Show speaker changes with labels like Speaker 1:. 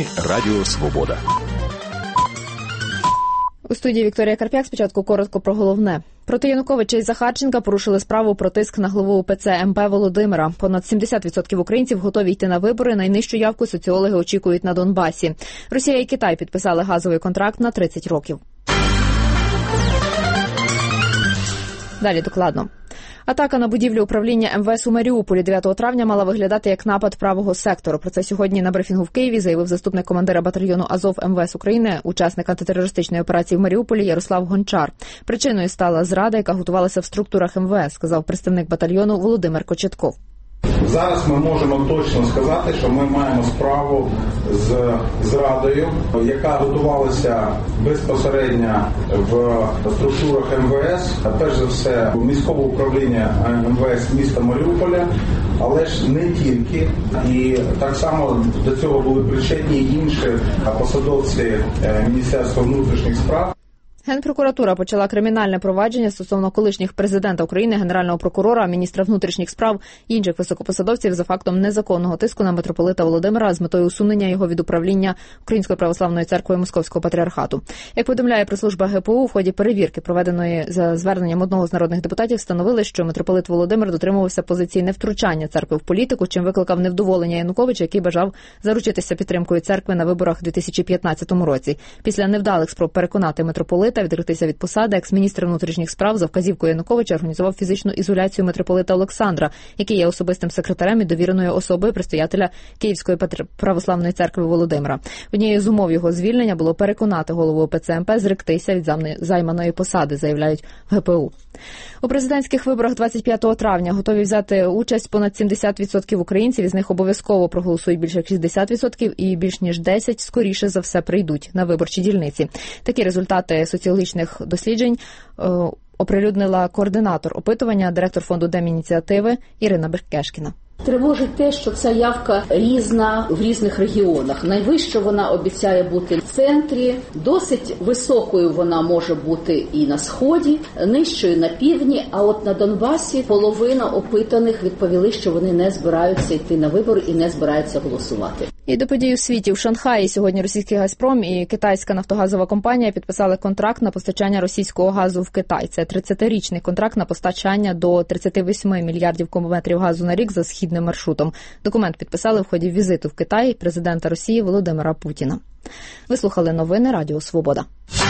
Speaker 1: Новини Радіо Свобода.
Speaker 2: У студії Вікторія Карп'як. Спочатку коротко про головне. Проти Януковича і Захарченка порушили справу про тиск на главу УПЦ МП Володимира. Понад 70% українців готові йти на вибори. Найнижчу явку соціологи очікують на Донбасі. Росія і Китай підписали газовий контракт на 30 років. Далі докладно. Атака на будівлю управління МВС у Маріуполі 9 травня мала виглядати як напад правого сектору. Про це сьогодні на брифінгу в Києві заявив заступник командира батальйону Азов МВС України, учасник антитерористичної операції в Маріуполі Ярослав Гончар. Причиною стала зрада, яка готувалася в структурах МВС, сказав представник батальйону Володимир Кочетков.
Speaker 3: Зараз ми можемо точно сказати, що ми маємо справу з зрадою, яка готувалася безпосередньо в структурах МВС, перш за все міського управління МВС міста Маріуполя, але ж не тільки. І так само до цього були причетні інші посадовці Міністерства внутрішніх справ.
Speaker 2: Генпрокуратура почала кримінальне провадження стосовно колишніх президента України, генерального прокурора, міністра внутрішніх справ і інших високопосадовців за фактом незаконного тиску на митрополита Володимира з метою усунення його від управління Української православної церкви Московського патріархату. Як повідомляє прес-служба ГПУ, в ході перевірки, проведеної за зверненням одного з народних депутатів, встановили, що митрополит Володимир дотримувався позиції невтручання церкви в політику, чим викликав невдоволення Януковича, який бажав заручитися підтримкою церкви на виборах у 2015 році. Після невдалих спроб переконати митрополита відректися від посади, екс-міністр внутрішніх справ за вказівкою Януковича організував фізичну ізоляцію митрополита Олександра, який є особистим секретарем і довіреною особою предстоятеля Київської православної церкви Володимира. Однією з умов його звільнення було переконати голову ОПЦ МП зректися від займаної посади, заявляють в ГПУ. У президентських виборах 25 травня готові взяти участь понад 70% українців, із них обов'язково проголосують більше 60% і більш ніж 10% скоріше за все прийдуть на виборчі дільниці. Такі результати соціологічних досліджень оприлюднила координатор опитування, директор фонду Демініціативи Ірина Беркешкіна.
Speaker 4: Тривожить те, що ця явка різна в різних регіонах. Найвище вона обіцяє бути в центрі, досить високою вона може бути і на сході, нижчою на півдні, а от на Донбасі половина опитаних відповіли, що вони не збираються йти на вибори і не збираються голосувати.
Speaker 2: І до подій у світі. В Шанхаї сьогодні російський «Газпром» і китайська нафтогазова компанія підписали контракт на постачання російського газу в Китай. Це 30-річний контракт на постачання до 38 мільярдів кубометрів газу на рік за східним маршрутом. Документ підписали в ході візиту в Китай президента Росії Володимира Путіна. Ви слухали новини Радіо Свобода.